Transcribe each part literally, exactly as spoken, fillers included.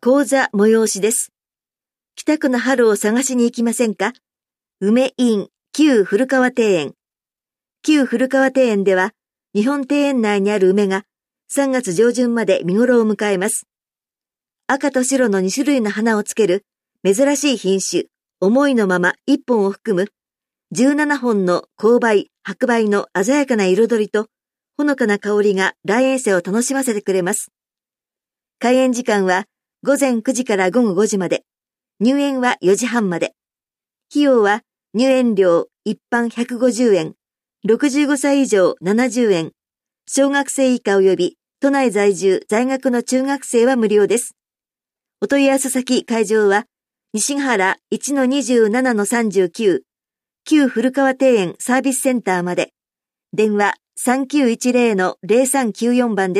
講座催しです。北区の春を探しに行きませんか？梅院旧古川庭園。旧古川庭園では、日本庭園内にある梅がさんがつ上旬まで見頃を迎えます。赤と白のに種類の花をつける珍しい品種、思いのままいっぽんを含むじゅうななほんの紅梅、白梅の鮮やかな彩りとほのかな香りが来園者を楽しませてくれます。開園時間はごぜんくじからごごごじまで、入園はよじはんまで。費用は入園料一般ひゃくごじゅうえん、ろくじゅうごさい以上ななじゅうえん、小学生以下及び都内在住在学の中学生は無料です。お問い合わせ先会場は西ヶ原 いちのにじゅうななのさんじゅうきゅう、旧古川庭園サービスセンターまで。電話 さんきゅういちゼロのゼロさんきゅうよん 番です。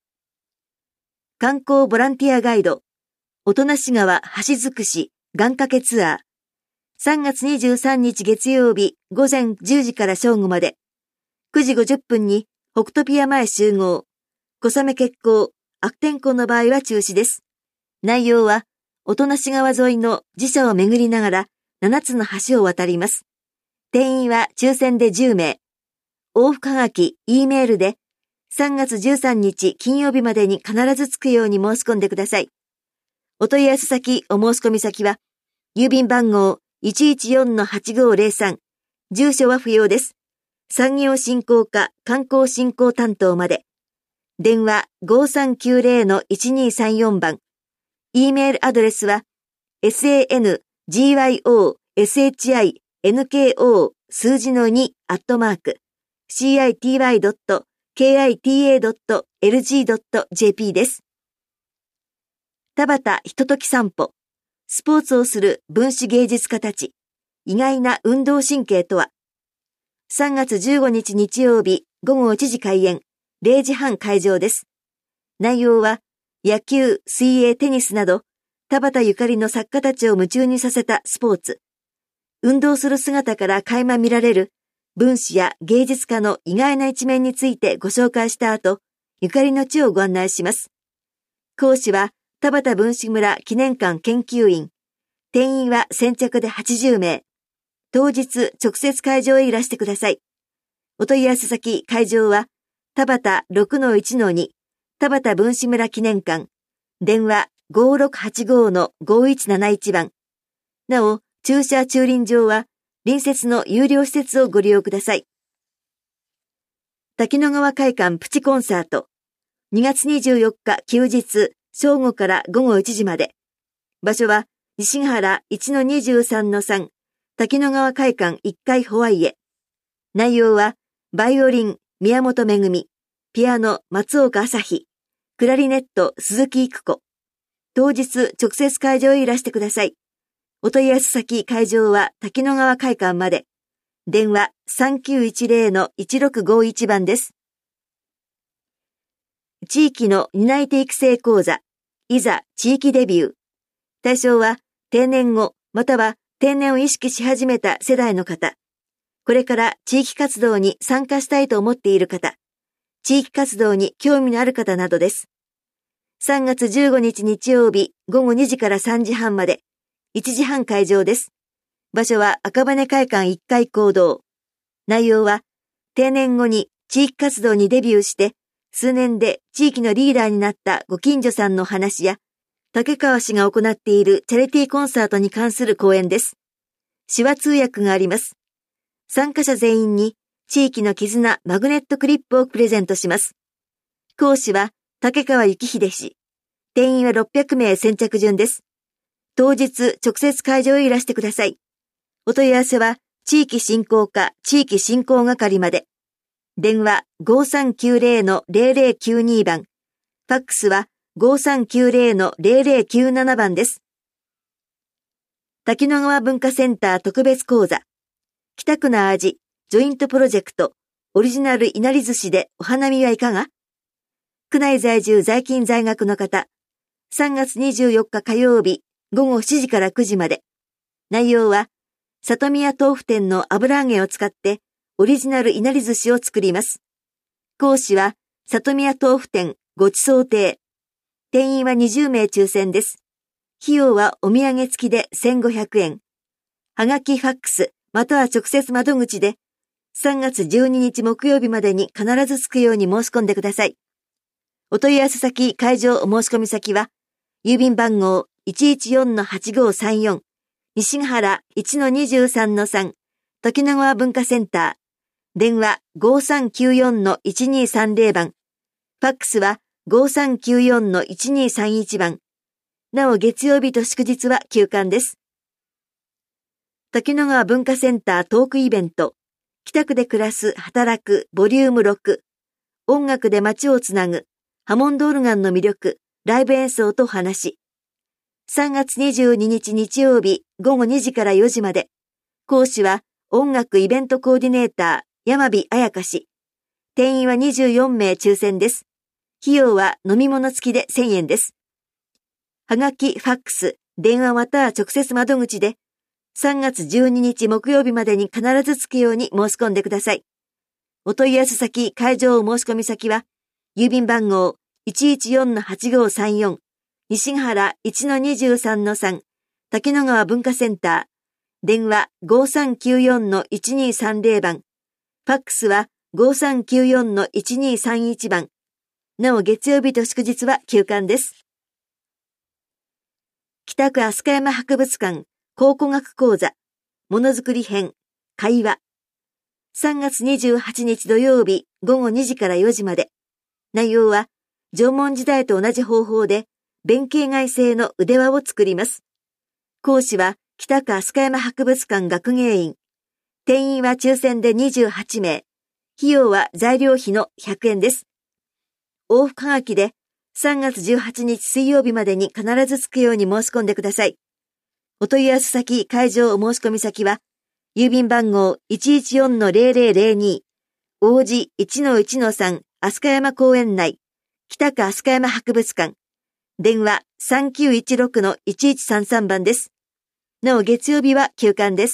観光ボランティアガイド、音無川橋づくし願掛けツアー。さんがつにじゅうさんにち月曜日ごぜんじゅうじから正午まで。くじごじゅっぷんに北斗ピア前集合。小雨決行、悪天候の場合は中止です。内容は、音無川沿いの寺社を巡りながらななつの橋を渡ります。定員は抽選でじゅうめい。往復はがき、E メールでさんがつじゅうさんにち金曜日までに必ず着くように申し込んでください。お問い合わせ先、お申し込み先は、郵便番号 いちいちよんのはちごゼロさん、住所は不要です。産業振興課観光振興担当まで。電話 ごさんきゅうゼロのいちにさんよん 番。E メールアドレスは エスエーエヌジーワイオーエスエイチアイエヌケーオー 数字のにアットマーク シーアイティーワイドットケーアイティーエードットエルジードットジェーピー です。田端ひととき散歩。スポーツをする分子芸術家たち。意外な運動神経とは。さんがつじゅうごにち日曜日ごごいちじ開演、れいじはん会場です。内容は野球、水泳、テニスなど田端ゆかりの作家たちを夢中にさせたスポーツ。運動する姿から垣間見られる分子や芸術家の意外な一面についてご紹介した後、ゆかりの地をご案内します。講師は田端分子村記念館研究員。定員は先着ではちじゅうめい。当日直接会場へいらしてください。お問い合わせ先会場は田端 ろくのいちのに 田端分子村記念館。電話 ごろくはちごのごいちなないち 番。なお、駐車駐輪場は隣接の有料施設をご利用ください。滝野川会館プチコンサート。にがつにじゅうよっか休日、正午からごごいちじまで。場所は西ヶ原 いちのにじゅうさんのさん 滝野川会館いっかいホワイエ。内容はバイオリン宮本めぐみ、ピアノ松岡朝日、クラリネット鈴木育子。当日直接会場へいらしてください。お問い合わせ先会場は滝野川会館まで。電話 さんきゅういちゼロのいちろくごいち 番です。地域の担い手育成講座、いざ地域デビュー。対象は定年後または定年を意識し始めた世代の方。これから地域活動に参加したいと思っている方。地域活動に興味のある方などです。さんがつじゅうごにち日曜日ごごにじからさんじはんまで。いちじはん会場です。場所は赤羽会館いっかい講堂。内容は定年後に地域活動にデビューして数年で地域のリーダーになったご近所さんの話や竹川氏が行っているチャリティーコンサートに関する講演です。手話通訳があります。参加者全員に地域の絆マグネットクリップをプレゼントします。講師は竹川幸秀氏。定員はろっぴゃくめい先着順です。当日直接会場へいらしてください。お問い合わせは地域振興課地域振興係まで。電話 ごさんきゅうゼロのゼロゼロきゅうに 番。ファックスはごさんきゅうゼロのゼロゼロきゅうなな 番です。滝野川文化センター特別講座。北区の味、ジョイントプロジェクト、オリジナルいなり寿司でお花見はいかが？区内在住在勤在学の方。さんがつにじゅうよっか火曜日、ごごしちじからくじまで。内容は、里宮豆腐店の油揚げを使ってオリジナルいなり寿司を作ります。講師は、里宮豆腐店ごちそう亭。 定員はにじゅうめい抽選です。費用はお土産付きでせんごひゃくえん。はがきファックス、または直接窓口で、さんがつじゅうににち木曜日までに必ず着くように申し込んでください。お問い合わせ先、会場お申し込み先は、郵便番号 いちいちよんのはちごさんよん、西ヶ原 いちのにじゅうさんのさん、時の川文化センター、電話 ごさんきゅうよんのいちにさんぜろ 番、ファックスは ごさんきゅうよんのいちにさんいち 番、なお月曜日と祝日は休館です。時の川文化センタートークイベント、北区で暮らす働くボリュームろく、音楽で街をつなぐ、ハモンドオルガンの魅力、ライブ演奏と話。さんがつにじゅうににち日曜日ごごにじからよじまで。講師は音楽イベントコーディネーター山火彩香氏。定員はにじゅうよんめい抽選です。費用は飲み物付きでせんえんです。はがき、ファックス、電話または直接窓口でさんがつじゅうににち木曜日までに必ず着くように申し込んでください。お問い合わせ先、会場お申し込み先は、郵便番号 いちいちよんのはちごさんよん、西ヶ原 いちのにじゅうさんのさん、滝野川文化センター、電話 ごさんきゅうよんのいちにさんぜろ 番、ファックスは ごさんきゅうよんのいちにさんいち 番、なお月曜日と祝日は休館です。北区飛鳥山博物館考古学講座、ものづくり編、会話。さんがつにじゅうはちにち土曜日ごごにじからよじまで。内容は、縄文時代と同じ方法で、弁形骸製の腕輪を作ります。講師は、北区飛鳥山博物館学芸員。定員は抽選でにじゅうはちめい。費用は材料費のひゃくえんです。往復はがきで、さんがつじゅうはちにち水曜日までに必ず着くように申し込んでください。お問い合わせ先、会場お申し込み先は、郵便番号 いちいちよんのぜろぜろぜろに、王子 いちのいちのさん 飛鳥山公園内、北区飛鳥山博物館、電話 さんきゅういちろくのいちいちさんさん 番です。なお月曜日は休館です。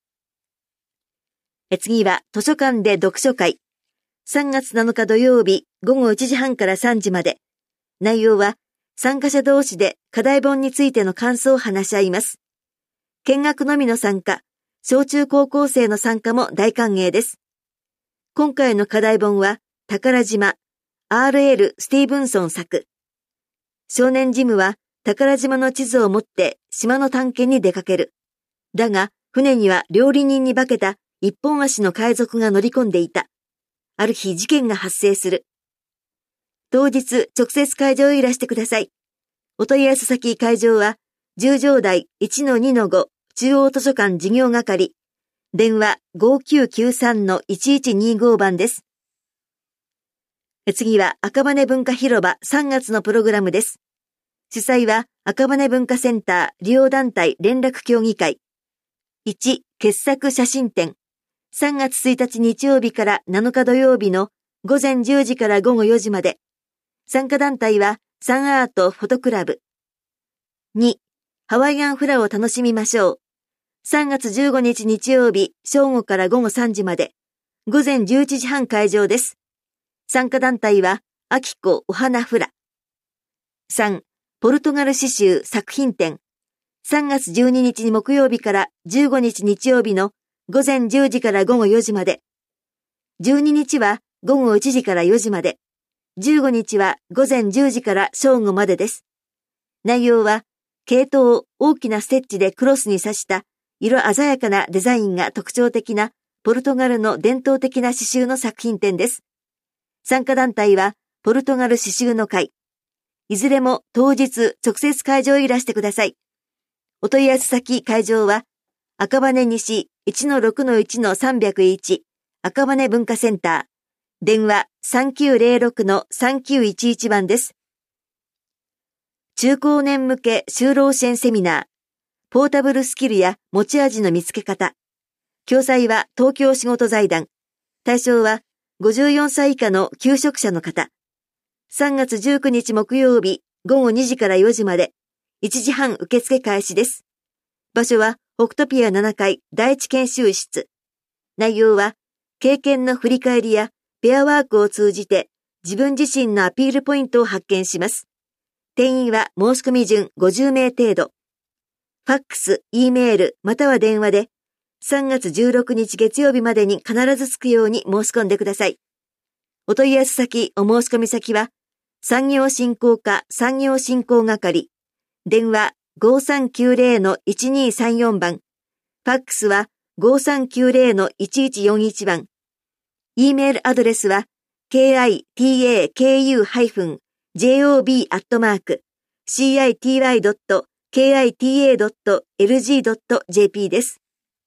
え次は図書館で読書会。さんがつなのか土曜日ごごいちじはんからさんじまで。内容は参加者同士で課題本についての感想を話し合います。見学のみの参加、小中高校生の参加も大歓迎です。今回の課題本は宝島、アールエル スティーブンソン作。少年ジムは宝島の地図を持って島の探検に出かける。だが船には料理人に化けた一本足の海賊が乗り込んでいた。ある日事件が発生する。当日直接会場へいらしてください。お問い合わせ先会場は十条台 いちのにのご 中央図書館事業係。電話 ごきゅうきゅうさんのいちいちにご 番です。次は赤羽文化広場さんがつのプログラムです。主催は赤羽文化センター利用団体連絡協議会。いち、傑作写真展。さんがつついたち日曜日からなのか土曜日のごぜんじゅうじからごごよじまで。参加団体はサンアートフォトクラブ。に、ハワイアンフラを楽しみましょう。さんがつじゅうごにち日曜日正午からごごさんじまで。ごぜんじゅういちじはん会場です。参加団体はアキコお花フラ。さん、ポルトガル刺繍作品展。さんがつじゅうににちに木曜日からじゅうごにち日曜日のごぜんじゅうじからごごよじまで。じゅうににちはごごいちじからよじまで。じゅうごにちはごぜんじゅうじから正午までです。内容は、系統を大きなステッチでクロスに刺した色鮮やかなデザインが特徴的なポルトガルの伝統的な刺繍の作品展です。参加団体はポルトガル刺繍の会。いずれも当日直接会場へいらしてください。お問い合わせ先会場は赤羽西 いちのろくのいちのさんびゃくいち 赤羽文化センター。電話 さんきゅうぜろろくのさんきゅういちいち 番です。中高年向け就労支援セミナー。ポータブルスキルや持ち味の見つけ方。共催は東京仕事財団。対象はごじゅうよんさい以下の求職者の方。さんがつじゅうくにち木曜日ごごにじからよじまで。いちじはん受付開始です。場所は北トピアななかい第一研修室。内容は経験の振り返りやペアワークを通じて自分自身のアピールポイントを発見します。 定員は申し込み順ごじゅうめい程度。ファックス、Eメール、または電話でさんがつじゅうろくにち月曜日までに必ずつくように申し込んでください。お問い合わせ先、お申し込み先は、産業振興課産業振興係、電話 ごさんきゅうぜろのいちにさんよん 番、ファックスは ごさんきゅうぜろのいちいちよんいち 番、Eメールアドレスは キタカク ジョブ アットマーク シーアイティーワイ ドット ケーアイティーエー ドット エルジー ドット ジェーピー です。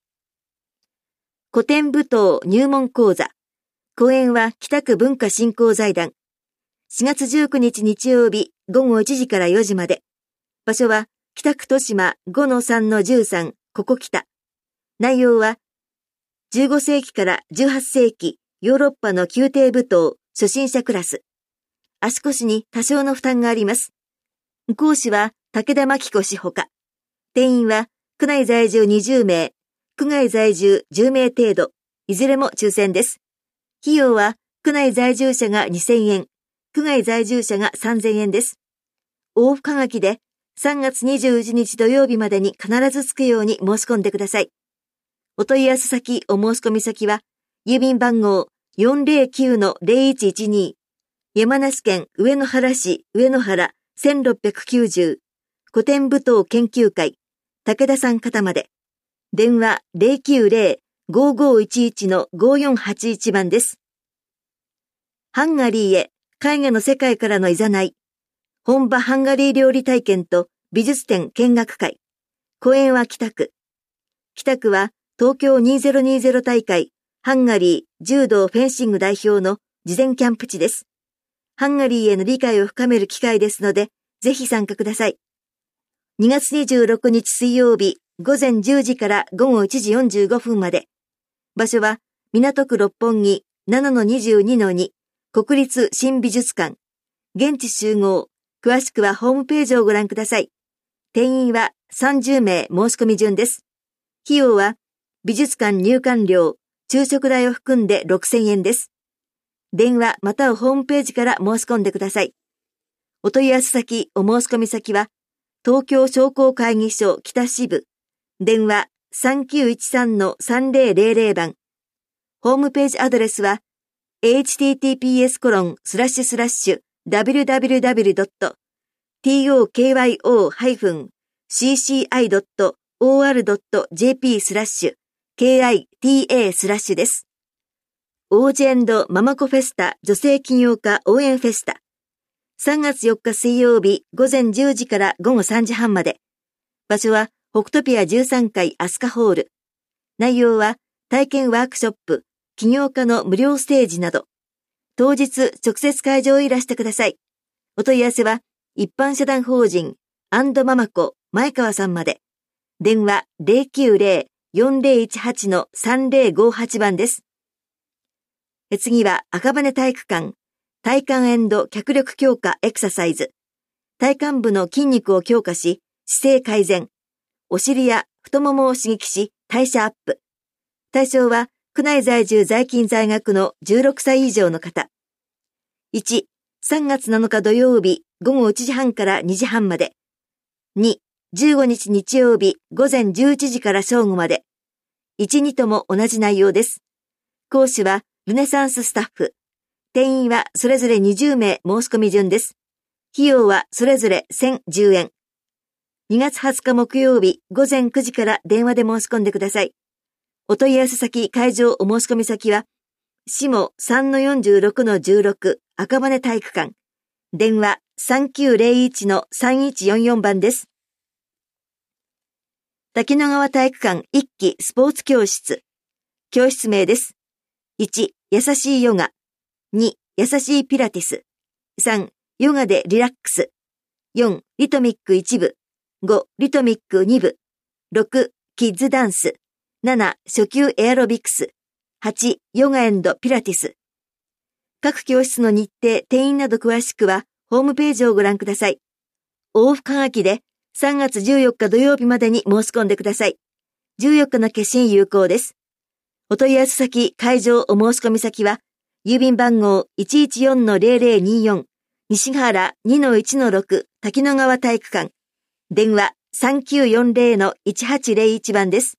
古典舞踏入門講座。講演は北区文化振興財団。しがつじゅうくにち日曜日ごごいちじからよじまで。場所は北区豊島 ごのさんのじゅうさん ここ北。内容はじゅうごせいきからじゅうはっせいきヨーロッパの宮廷舞踏初心者クラス。足腰に多少の負担があります。講師は武田真紀子氏ほか。定員は区内在住にじゅうめい、区外在住じゅうめい程度、いずれも抽選です。費用は区内在住者がにせんえん、区外在住者がさんぜんえんです。往復はがきでさんがつにじゅういちにち土曜日までに必ず着くように申し込んでください。お問い合わせ先、お申し込み先は、郵便番号 よんぜろきゅうのぜろいちいちに、山梨県上野原市上野原せんろっぴゃくきゅうじゅう、古典舞踏研究会、武田さん方まで。電話 ゼロきゅうゼロ ごごいちいちのごよんはちいち 番です。ハンガリーへ絵画の世界からのいざない。本場ハンガリー料理体験と美術展見学会。講演は北区。北区は東京にせんにじゅう大会ハンガリー柔道フェンシング代表の事前キャンプ地です。ハンガリーへの理解を深める機会ですので、ぜひ参加ください。にがつにじゅうろくにち水曜日、ごぜんじゅうじからごごいちじよんじゅうごふんまで。場所は、港区六本木 ななのにじゅうにのに 国立新美術館。現地集合。詳しくはホームページをご覧ください。定員はさんじゅうめい申し込み順です。費用は、美術館入館料、昼食代を含んでろくせんえんです。電話またはホームページから申し込んでください。お問い合わせ先、お申し込み先は、東京商工会議所北支部。電話 さんきゅういちさんのさんぜろぜろぜろ 番。ホームページアドレスは エイチティーティーピーエスコロンスラッシュスラッシュダブリュダブリュダブリュドットトーキョーシーシーアイドットオーアールドットジェーピー スラッシュ ケーアイティーエー スラッシュです。オージェ&ママコフェスタ女性起業家応援フェスタ。さんがつよっか水曜日ごぜんじゅうじからごごさんじはんまで。場所は北トピアじゅうさんかいアスカホール。内容は体験ワークショップ、起業家の無料ステージなど。当日直接会場へいらしてください。お問い合わせは一般社団法人アンドママコ前川さんまで。電話 ゼロきゅうゼロ よんぜろいちはちのさんぜろごはち 番です。次は赤羽体育館。体幹&脚力強化エクササイズ。体幹部の筋肉を強化し、姿勢改善。お尻や太ももを刺激し、代謝アップ。対象は、区内在住在勤在学のじゅうろくさい以上の方。いち、さんがつなのか土曜日ごごいちじはんからにじはんまで。に、じゅうごにち日曜日ごぜんじゅういちじから正午まで。いち、にとも同じ内容です。講師はルネサンススタッフ。定員はそれぞれにじゅうめい申し込み順です。費用はそれぞれせんじゅうえん。にがつはつか木曜日ごぜんくじから電話で申し込んでください。お問い合わせ先、会場お申し込み先は、下 さんのよんじゅうろくのじゅうろく 赤羽体育館。電話 さんきゅうゼロいちのさんいちよんよん 番です。滝野川体育館いっきスポーツ教室。教室名です。いち、優しいヨガ。に、優しいピラティス。さん、ヨガでリラックス。よん、リトミックいち部。ご、リトミックに部。ろく、キッズダンス。なな、初級エアロビクス。はち、ヨガ&ピラティス。各教室の日程、定員など詳しくは、ホームページをご覧ください。往復はがきでさんがつじゅうよっか土曜日までに申し込んでください。じゅうよっかの決心有効です。お問い合わせ先、会場お申し込み先は、郵便番号 いちいちよんのぜろぜろによん、西原 にのいちのろく滝野川体育館。電話 さんきゅうよんゼロのいちはちゼロいち 番です。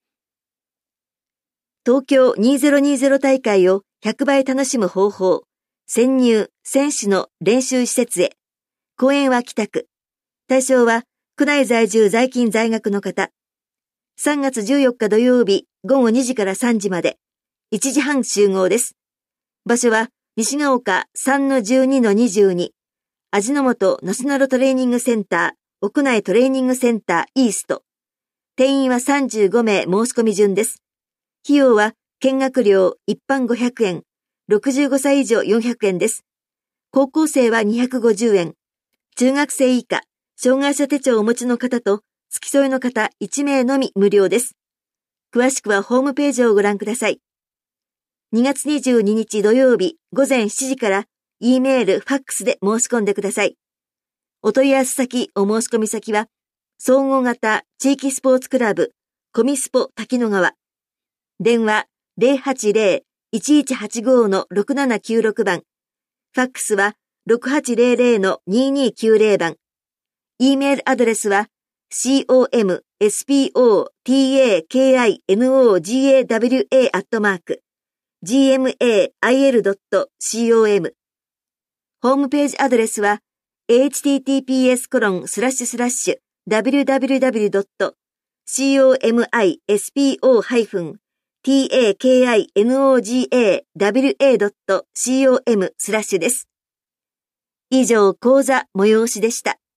東京にせんにじゅう大会をひゃくばい楽しむ方法。潜入、選手の練習施設へ。公園は北区。対象は、区内在住在勤在学の方。さんがつじゅうよっか土曜日ごごにじからさんじまで。いちじはん集合です。場所は、西が丘 さんのじゅうにのにじゅうに。味の素ナショナルトレーニングセンター、屋内トレーニングセンターイースト。定員はさんじゅうごめい申し込み順です。費用は、見学料一般ごひゃくえん、ろくじゅうごさい以上よんひゃくえんです。高校生はにひゃくごじゅうえん。中学生以下、障害者手帳をお持ちの方と、付き添いの方いちめいのみ無料です。詳しくはホームページをご覧ください。にがつにじゅうににち土曜日ごぜんしちじから、E メール、ファックスで申し込んでください。お問い合わせ先、お申し込み先は、総合型地域スポーツクラブ、コミスポ滝野川。電話 ゼロはちゼロ いちいちはちご のろくななきゅうろく 番。ファックスはろくはちゼロゼロのににきゅうゼロ 番。E メールアドレスは コムスポタキノガワ アットマーク ジーエムエーアイエルドットコム。ホームページアドレスは エイチティーティーピーエスコロンスラッシュスラッシュダブリューダブリューダブリュードットコムスポタキノガワ ドットコムスラッシュです。以上、講座催しでした。